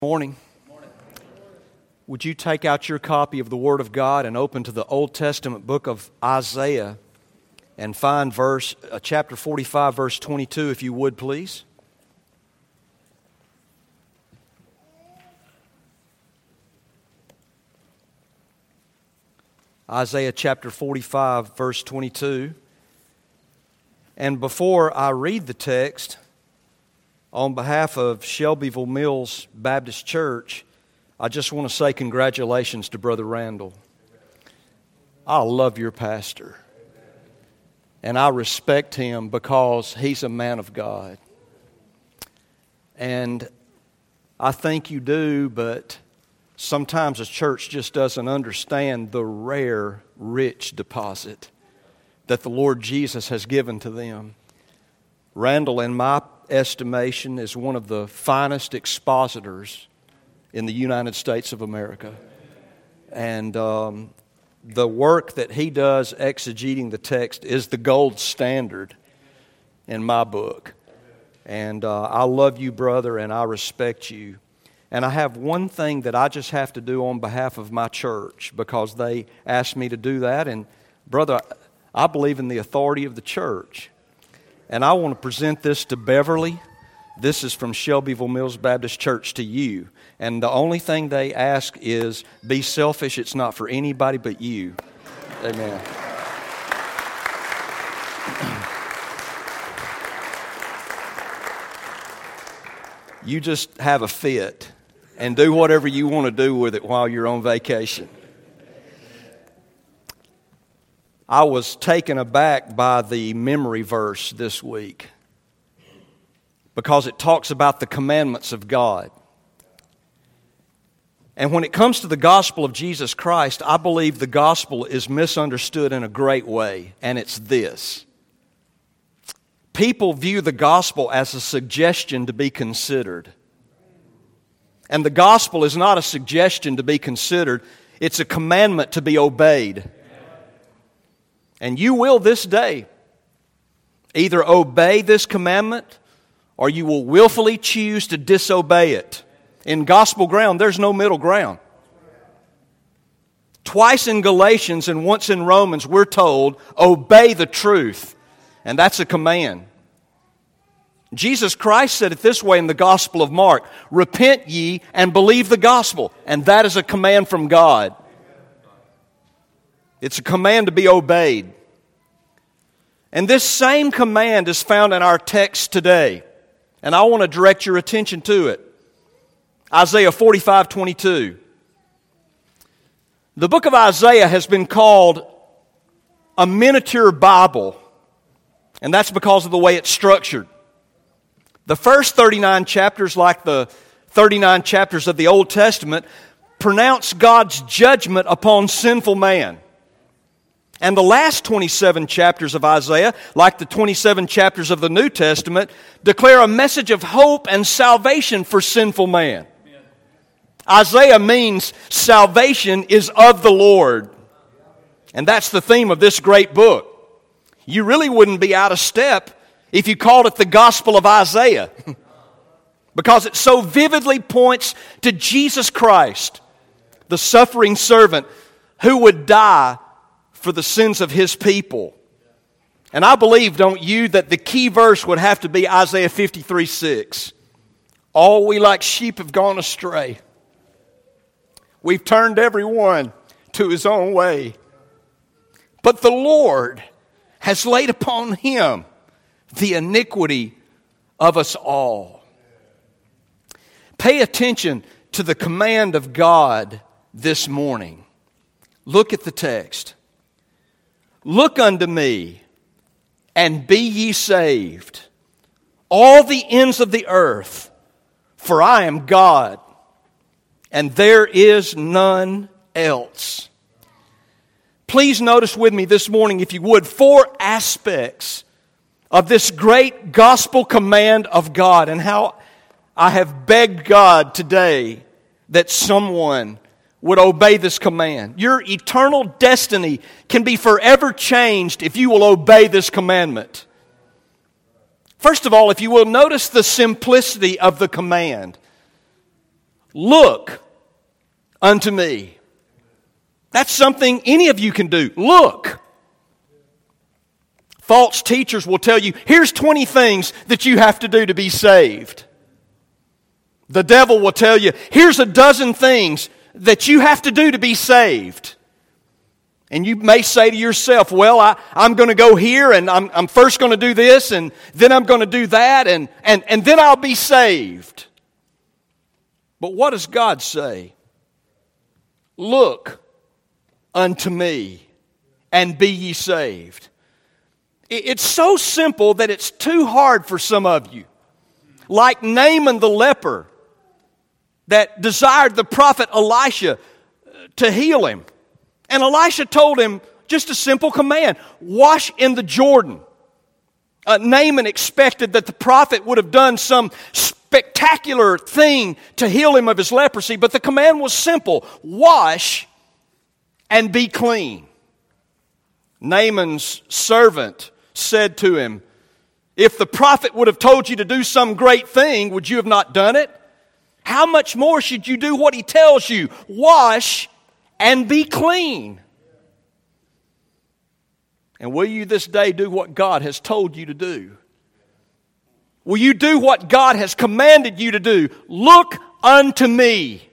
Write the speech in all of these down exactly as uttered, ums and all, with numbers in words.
Morning. Would you take out your copy of the Word of God and open to the Old Testament book of Isaiah and find verse uh, chapter forty-five, verse twenty-two, if you would, please. Isaiah chapter forty-five, verse twenty-two. And before I read the text, on behalf of Shelbyville Mills Baptist Church, I just want to say congratulations to Brother Randall. I love your pastor, and I respect him because he's a man of God. And I think you do, but sometimes a church just doesn't understand the rare, rich deposit that the Lord Jesus has given to them. Randall, in my estimation, is one of the finest expositors in the United States of America. And um, the work that he does exegeting the text is the gold standard in my book. And uh, I love you, brother, and I respect you. And I have one thing that I just have to do on behalf of my church because they asked me to do that. And, brother, I believe in the authority of the church. And I want to present this to Beverly. This is from Shelbyville Mills Baptist Church to you. And the only thing they ask is, be selfish. It's not for anybody but you. Amen. You just have a fit and do whatever you want to do with it while you're on vacation. I was taken aback by the memory verse this week because it talks about the commandments of God. And when it comes to the gospel of Jesus Christ, I believe the gospel is misunderstood in a great way, and it's this. People view the gospel as a suggestion to be considered. And the gospel is not a suggestion to be considered, it's a commandment to be obeyed. And you will this day either obey this commandment or you will willfully choose to disobey it. In gospel ground, there's no middle ground. Twice in Galatians and once in Romans, we're told, obey the truth. And that's a command. Jesus Christ said it this way in the Gospel of Mark, repent ye and believe the gospel. And that is a command from God. It's a command to be obeyed. And this same command is found in our text today. And I want to direct your attention to it. Isaiah forty-five twenty-two. The book of Isaiah has been called a miniature Bible. And that's because of the way it's structured. The first thirty-nine chapters, like the thirty-nine chapters of the Old Testament, pronounce God's judgment upon sinful man. And the last twenty-seven chapters of Isaiah, like the twenty-seven chapters of the New Testament, declare a message of hope and salvation for sinful man. Amen. Isaiah means salvation is of the Lord. And that's the theme of this great book. You really wouldn't be out of step if you called it the Gospel of Isaiah. Because it so vividly points to Jesus Christ, the suffering servant who would die for the sins of His people. And I believe, don't you, that the key verse would have to be Isaiah fifty-three six. All we like sheep have gone astray. We've turned every one to his own way. But the Lord has laid upon Him the iniquity of us all. Pay attention to the command of God this morning. Look at the text. Look unto me, and be ye saved, all the ends of the earth, for I am God, and there is none else. Please notice with me this morning, if you would, four aspects of this great gospel command of God, and how I have begged God today that someone would obey this command. Your eternal destiny can be forever changed if you will obey this commandment. First of all, if you will, notice the simplicity of the command. Look unto me. That's something any of you can do. Look. False teachers will tell you, here's twenty things that you have to do to be saved. The devil will tell you, here's a dozen things that you have to do to be saved. And you may say to yourself, well, I, I'm going to go here and I'm, I'm first going to do this and then I'm going to do that and, and, and then I'll be saved. But what does God say? Look unto me and be ye saved. It's so simple that it's too hard for some of you. Like Naaman the leper that desired the prophet Elisha to heal him. And Elisha told him just a simple command, wash in the Jordan. Uh, Naaman expected that the prophet would have done some spectacular thing to heal him of his leprosy, but the command was simple, wash and be clean. Naaman's servant said to him, if the prophet would have told you to do some great thing, would you have not done it? How much more should you do what he tells you? Wash and be clean. And will you this day do what God has told you to do? Will you do what God has commanded you to do? Look unto me.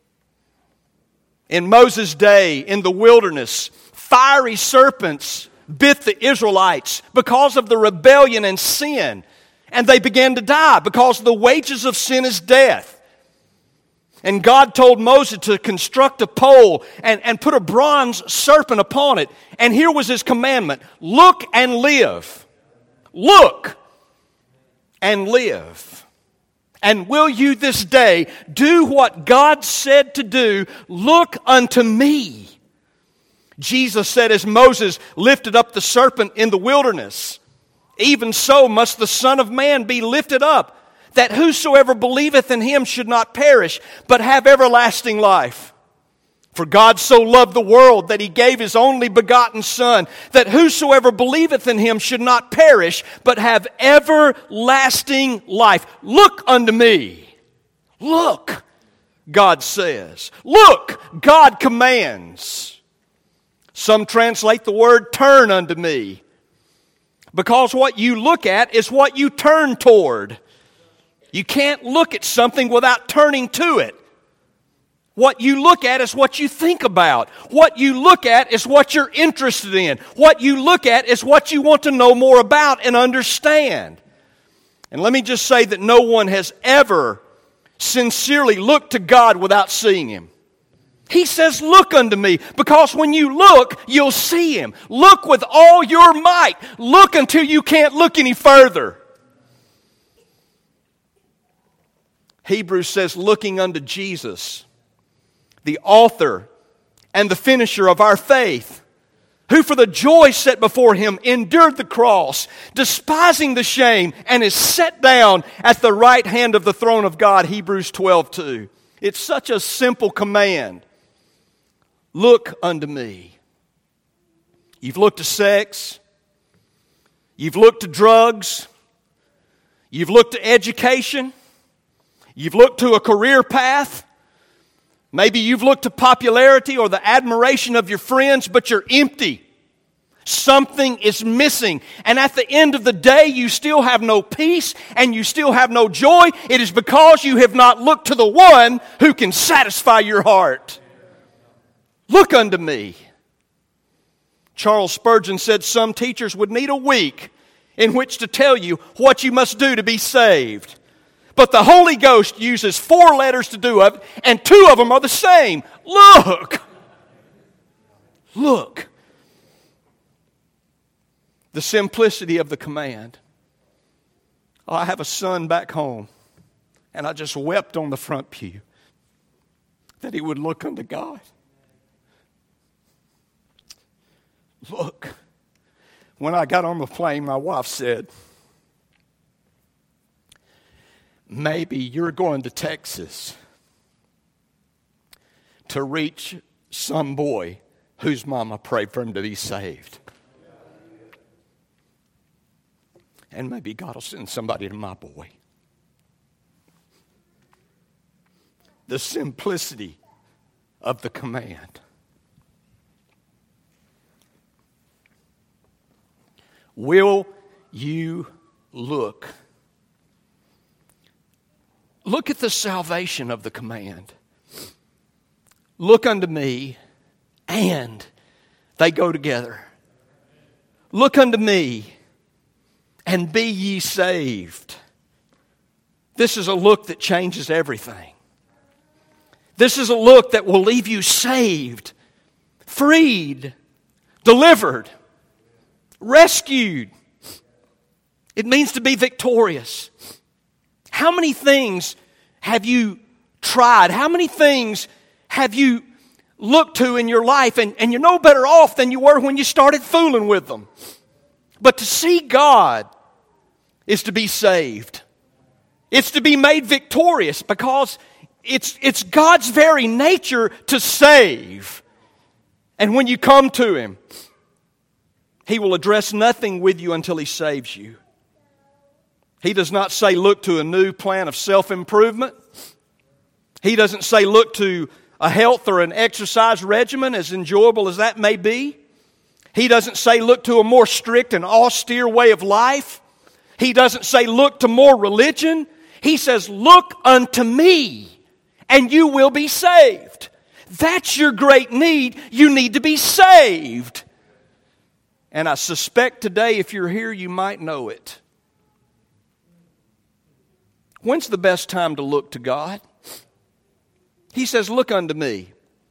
In Moses' day, in the wilderness, fiery serpents bit the Israelites because of the rebellion and sin. And they began to die because the wages of sin is death. And God told Moses to construct a pole and, and put a bronze serpent upon it. And here was his commandment. Look and live. Look and live. And will you this day do what God said to do? Look unto me. Jesus said as Moses lifted up the serpent in the wilderness, even so must the Son of Man be lifted up, that whosoever believeth in him should not perish, but have everlasting life. For God so loved the world that he gave his only begotten Son, that whosoever believeth in him should not perish, but have everlasting life. Look unto me. Look, God says. Look, God commands. Some translate the word turn unto me, because what you look at is what you turn toward. You can't look at something without turning to it. What you look at is what you think about. What you look at is what you're interested in. What you look at is what you want to know more about and understand. And let me just say that no one has ever sincerely looked to God without seeing Him. He says, look unto me, because when you look, you'll see Him. Look with all your might. Look until you can't look any further. Hebrews says, looking unto Jesus, the author and the finisher of our faith, who for the joy set before Him endured the cross, despising the shame, and is set down at the right hand of the throne of God, Hebrews twelve two. It's such a simple command. Look unto me. You've looked to sex. You've looked to drugs. You've looked to education. You've looked to a career path. Maybe you've looked to popularity or the admiration of your friends, but you're empty. Something is missing. And at the end of the day, you still have no peace and you still have no joy. It is because you have not looked to the one who can satisfy your heart. Look unto me. Charles Spurgeon said some teachers would need a week in which to tell you what you must do to be saved. But the Holy Ghost uses four letters to do it, and two of them are the same. Look. Look. The simplicity of the command. Oh, I have a son back home, and I just wept on the front pew that he would look unto God. Look. When I got on the plane, my wife said, maybe you're going to Texas to reach some boy whose mama prayed for him to be saved. And maybe God will send somebody to my boy. the simplicity of the command. Will you look? Look at the salvation of the command. Look unto me, and they go together. Look unto me, and be ye saved. This is a look that changes everything. This is a look that will leave you saved, freed, delivered, rescued. It means to be victorious. How many things have you tried? How many things have you looked to in your life and, and you're no better off than you were when you started fooling with them? But to see God is to be saved. It's to be made victorious because it's, it's God's very nature to save. And when you come to Him, He will address nothing with you until He saves you. He does not say, look to a new plan of self-improvement. He doesn't say, look to a health or an exercise regimen, as enjoyable as that may be. He doesn't say, look to a more strict and austere way of life. He doesn't say, look to more religion. He says, look unto me, and you will be saved. That's your great need. You need to be saved. And I suspect today, if you're here, you might know it. When's the best time to look to God? He says, look unto me.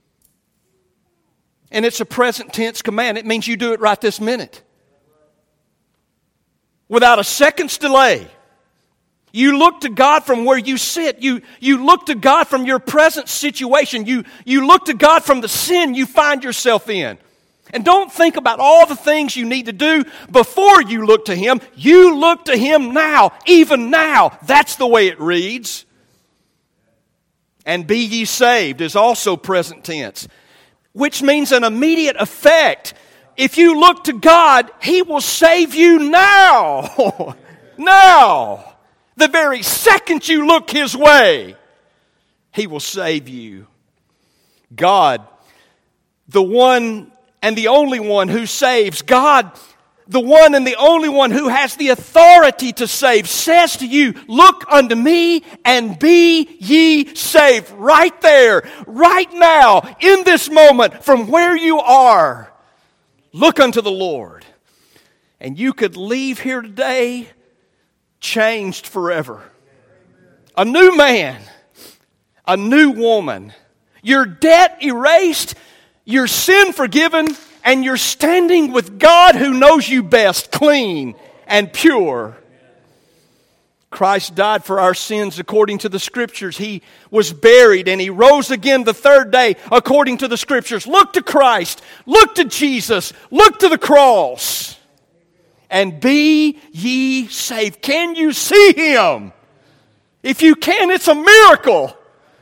And it's a present tense command. It means you do it right this minute. Without a second's delay. You look to God from where you sit. You, you look to God from your present situation. You, you look to God from the sin you find yourself in. And don't think about all the things you need to do before you look to Him. You look to Him now, even now. That's the way it reads. And be ye saved is also present tense, which means an immediate effect. If you look to God, He will save you now. Now. The very second you look His way, He will save you. God, the one and the only one who saves, God, the one and the only one who has the authority to save, says to you, look unto me and be ye saved. Right there, right now, in this moment, from where you are, look unto the Lord. And you could leave here today changed forever. A new man, a new woman, your debt erased, your sin forgiven, and you're standing with God who knows you best, clean and pure. Christ died for our sins according to the Scriptures. He was buried and He rose again the third day according to the Scriptures. Look to Christ. Look to Jesus. Look to the cross. And be ye saved. Can you see Him? If you can, it's a miracle.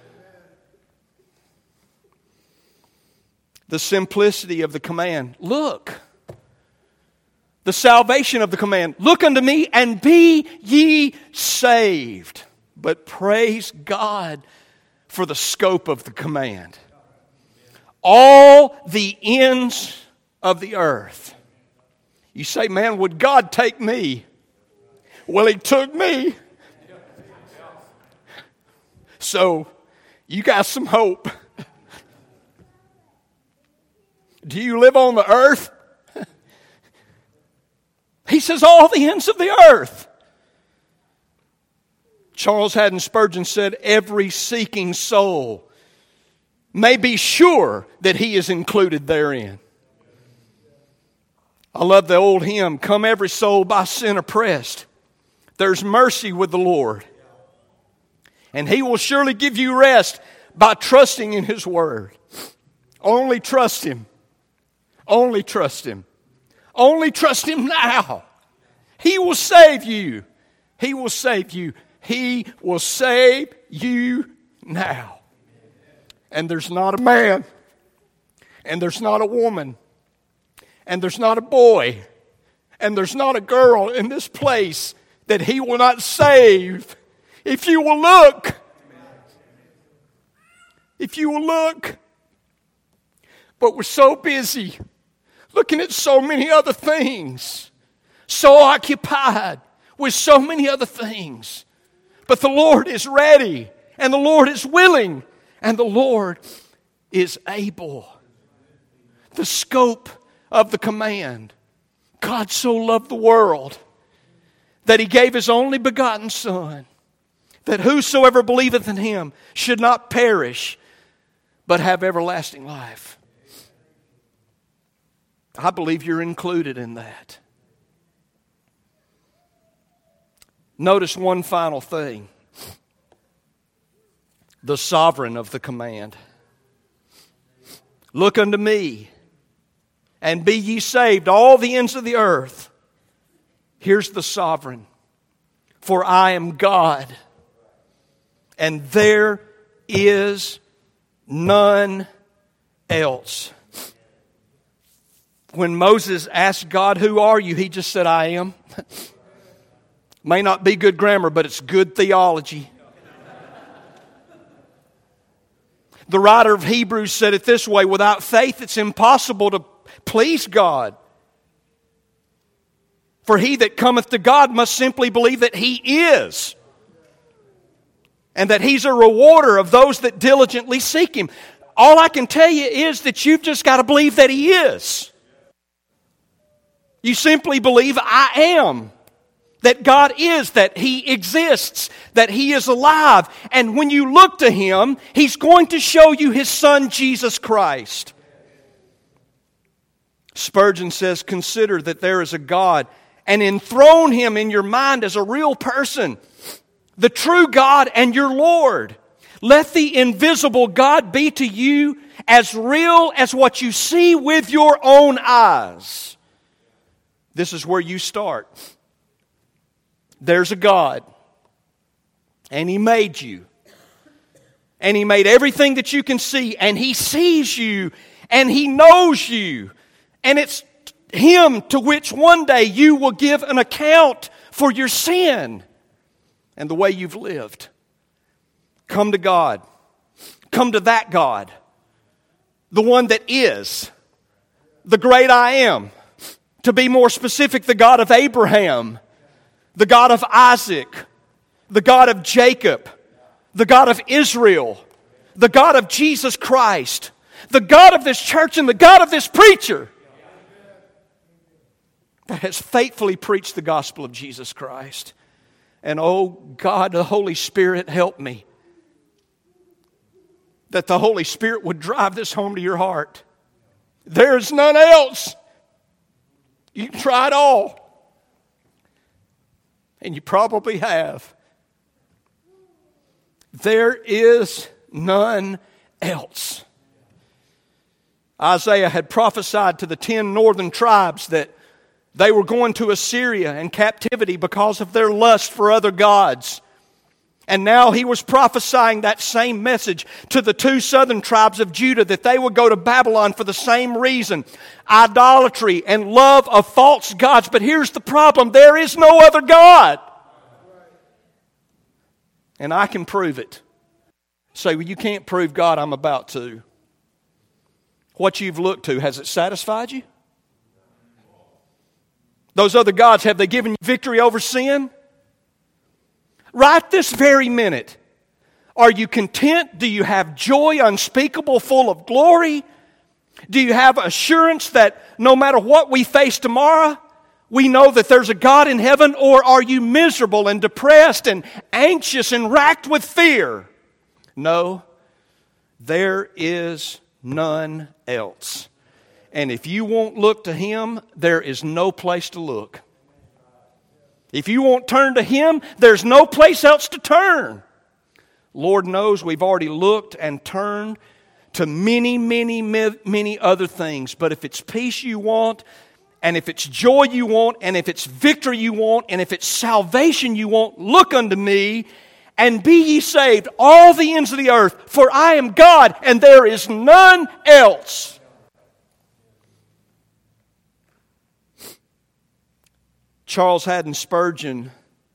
The simplicity of the command. Look. The salvation of the command. Look unto me and be ye saved. But praise God for the scope of the command. All the ends of the earth. You say, man, would God take me? Well, He took me. So, you got some hope. Do you live on the earth? He says all the ends of the earth. Charles Haddon Spurgeon said every seeking soul may be sure that he is included therein. I love the old hymn, come every soul by sin oppressed. There's mercy with the Lord. And He will surely give you rest by trusting in His Word. Only trust Him. Only trust Him. Only trust Him now. He will save you. He will save you. He will save you now. And there's not a man. And there's not a woman. And there's not a boy. And there's not a girl in this place that He will not save if you will look. if you will look. But we're so busy looking at so many other things, so occupied with so many other things. But the Lord is ready, and the Lord is willing, and the Lord is able. The scope of the command. God so loved the world that He gave His only begotten Son, that whosoever believeth in Him should not perish, but have everlasting life. I believe you're included in that. Notice one final thing. The sovereign of the command. Look unto me, and be ye saved, all the ends of the earth. Here's the sovereign. For I am God, and there is none else. When Moses asked God, who are you? He just said, I am. May not be good grammar, but it's good theology. The writer of Hebrews said it this way, without faith it's impossible to please God. For he that cometh to God must simply believe that He is, and that He's a rewarder of those that diligently seek Him. All I can tell you is that you've just got to believe that He is. You simply believe, I am. That God is, that He exists, that He is alive. And when you look to Him, He's going to show you His Son, Jesus Christ. Spurgeon says, consider that there is a God, and enthrone Him in your mind as a real person, the true God and your Lord. Let the invisible God be to you as real as what you see with your own eyes. This is where you start. There's a God, and He made you, and He made everything that you can see, and He sees you, and He knows you, and it's Him to which one day you will give an account for your sin and the way you've lived. Come to God. Come to that God, the one that is, the great I am. To be more specific, the God of Abraham, the God of Isaac, the God of Jacob, the God of Israel, the God of Jesus Christ, the God of this church and the God of this preacher that has faithfully preached the gospel of Jesus Christ. And oh God, the Holy Spirit, help me. That the Holy Spirit would drive this home to your heart. There's none else. You can try it all. And you probably have. There is none else. Isaiah had prophesied to the ten northern tribes that they were going to Assyria in captivity because of their lust for other gods. And now he was prophesying that same message to the two southern tribes of Judah, that they would go to Babylon for the same reason. Idolatry and love of false gods. But here's the problem. There is no other God. And I can prove it. Say, well, you can't prove God. I'm about to. What you've looked to, has it satisfied you? Those other gods, have they given you victory over sin? Right this very minute, are you content? Do you have joy unspeakable, full of glory? Do you have assurance that no matter what we face tomorrow, we know that there's a God in heaven? Or are you miserable and depressed and anxious and racked with fear? No, there is none else. And if you won't look to Him, there is no place to look. If you won't turn to Him, there's no place else to turn. Lord knows we've already looked and turned to many, many, many other things. But if it's peace you want, and if it's joy you want, and if it's victory you want, and if it's salvation you want, look unto me, and be ye saved, all the ends of the earth. For I am God, and there is none else. Charles Haddon Spurgeon,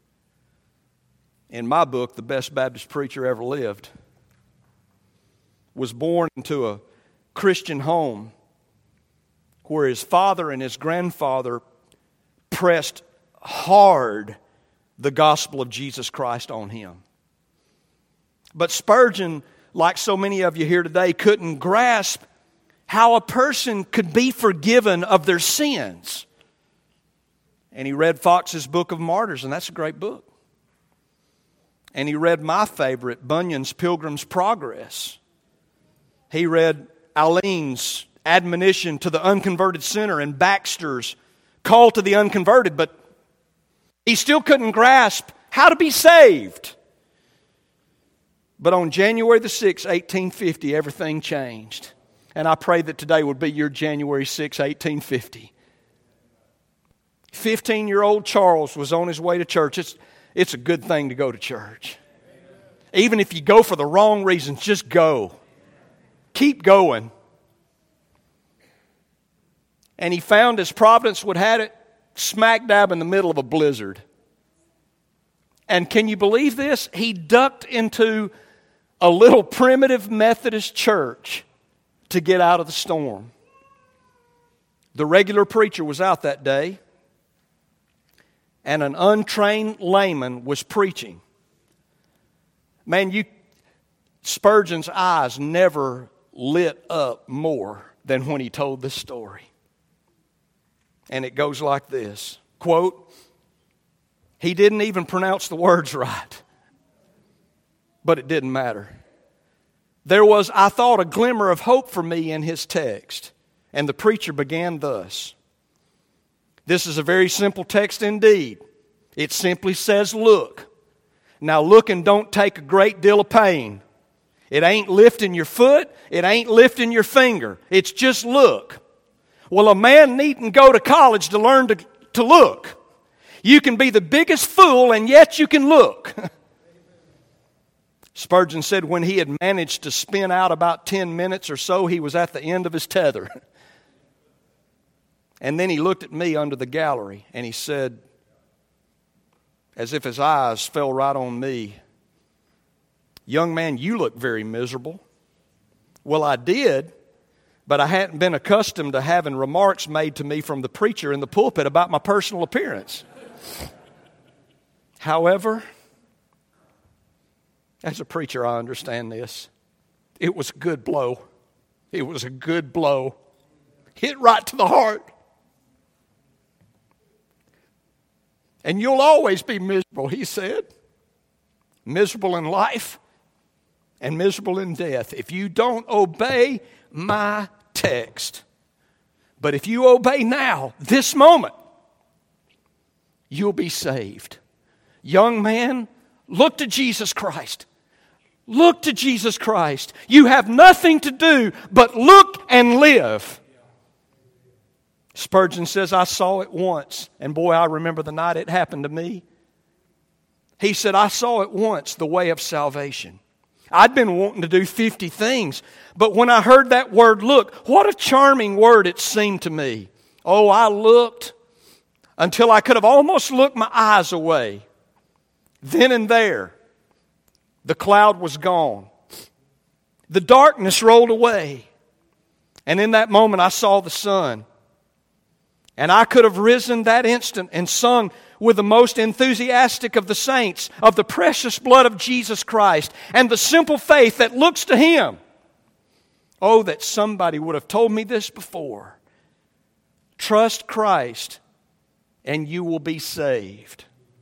in my book, the best Baptist preacher ever lived, was born into a Christian home where his father and his grandfather pressed hard the gospel of Jesus Christ on him. But Spurgeon, like so many of you here today, couldn't grasp how a person could be forgiven of their sins. And he read Fox's Book of Martyrs, and that's a great book. And he read my favorite, Bunyan's Pilgrim's Progress. He read Alleyne's admonition to the unconverted sinner and Baxter's call to the unconverted, but he still couldn't grasp how to be saved. But on January the sixth, eighteen fifty, everything changed. And I pray that today would be your January sixth, eighteen fifty. fifteen-year-old Charles was on his way to church. It's, it's a good thing to go to church. Even if you go for the wrong reasons, just go. Keep going. And he found, as Providence would have it, smack dab in the middle of a blizzard. And can you believe this? He ducked into a little primitive Methodist church to get out of the storm. The regular preacher was out that day, and an untrained layman was preaching. Man, you Spurgeon's eyes never lit up more than when he told this story. And it goes like this, quote, he didn't even pronounce the words right, but it didn't matter. There was, I thought, a glimmer of hope for me in his text. And the preacher began thus. This is a very simple text indeed. It simply says, look. Now looking don't take a great deal of pain. It ain't lifting your foot. It ain't lifting your finger. It's just look. Well, a man needn't go to college to learn to, to look. You can be the biggest fool and yet you can look. Spurgeon said when he had managed to spin out about ten minutes or so, he was at the end of his tether. And then he looked at me under the gallery and he said, as if his eyes fell right on me, young man, you look very miserable. Well, I did, but I hadn't been accustomed to having remarks made to me from the preacher in the pulpit about my personal appearance. However, as a preacher, I understand this. It was a good blow. It was a good blow. Hit right to the heart. And you'll always be miserable, he said. Miserable in life and miserable in death if you don't obey my text. But if you obey now, this moment, you'll be saved. Young man, look to Jesus Christ. Look to Jesus Christ. You have nothing to do but look and live. Spurgeon says, I saw it once, and boy, I remember the night it happened to me. He said, I saw it once, the way of salvation. I'd been wanting to do fifty things, but when I heard that word look, what a charming word it seemed to me. Oh, I looked until I could have almost looked my eyes away. Then and there, the cloud was gone. The darkness rolled away. And in that moment, I saw the sun. And I could have risen that instant and sung with the most enthusiastic of the saints of the precious blood of Jesus Christ and the simple faith that looks to Him. Oh, that somebody would have told me this before. Trust Christ and you will be saved.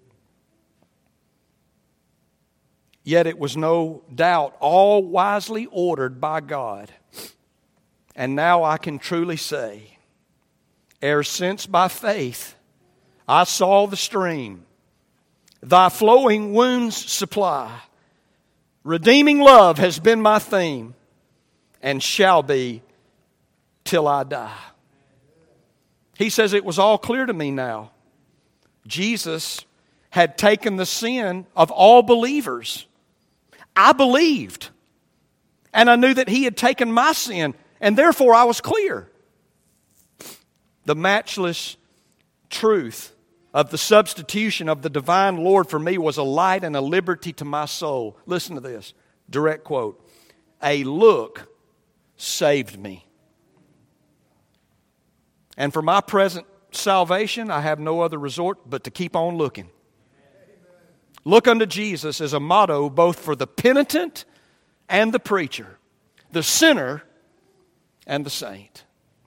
Yet it was no doubt all wisely ordered by God. And now I can truly say, ere since by faith I saw the stream, thy flowing wounds supply. Redeeming love has been my theme, and shall be till I die. He says it was all clear to me now. Jesus had taken the sin of all believers. I believed, and I knew that He had taken my sin, and therefore I was clear. The matchless truth of the substitution of the divine Lord for me was a light and a liberty to my soul. Listen to this, direct quote. a look saved me. And for my present salvation, I have no other resort but to keep on looking. Look unto Jesus as a motto both for the penitent and the preacher, the sinner and the saint.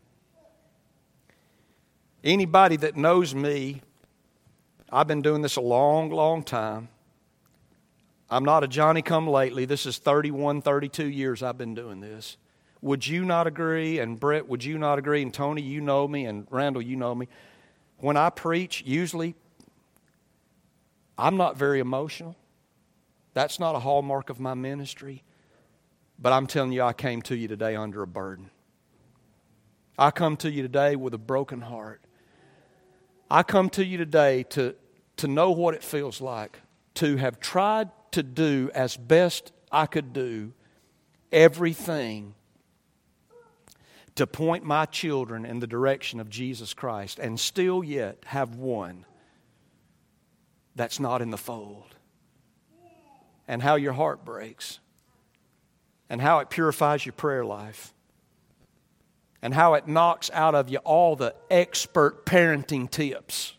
Anybody that knows me, I've been doing this a long, long time. I'm not a Johnny-come-lately. This is thirty-one, thirty-two years I've been doing this. Would you not agree? And Brett, would you not agree? And Tony, you know me. And Randall, you know me. When I preach, usually, I'm not very emotional. That's not a hallmark of my ministry. But I'm telling you, I came to you today under a burden. I come to you today with a broken heart. I come to you today to, to know what it feels like to have tried to do as best I could do everything to point my children in the direction of Jesus Christ and still yet have one that's not in the fold. And how your heart breaks. And how it purifies your prayer life. And how it knocks out of you all the expert parenting tips.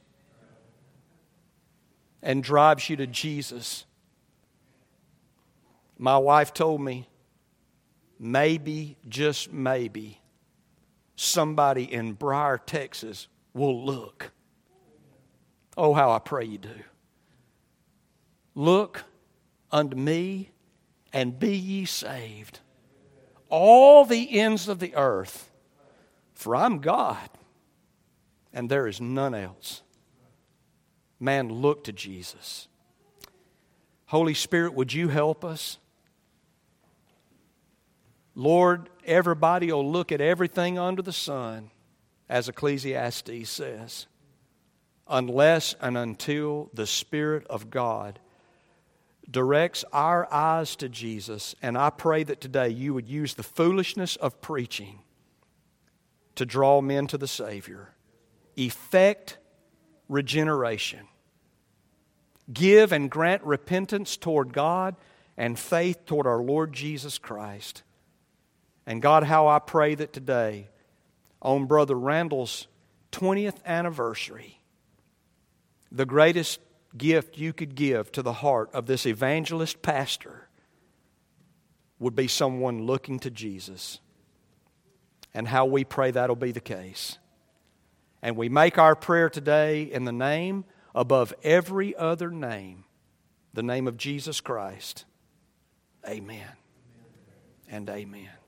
And drives you to Jesus. My wife told me, maybe, just maybe, somebody in Briar, Texas will look. Oh, how I pray you do. Look unto me and be ye saved, all the ends of the earth, for I'm God, and there is none else. Man, look to Jesus. Holy Spirit, would you help us? Lord, everybody will look at everything under the sun, as Ecclesiastes says, unless and until the Spirit of God directs our eyes to Jesus. And I pray that today you would use the foolishness of preaching to draw men to the Savior. Effect regeneration. Give and grant repentance toward God and faith toward our Lord Jesus Christ. And God, how I pray that today, on Brother Randall's twentieth anniversary, the greatest gift you could give to the heart of this evangelist pastor would be someone looking to Jesus. And how we pray that'll be the case. And we make our prayer today in the name above every other name, the name of Jesus Christ. Amen and amen.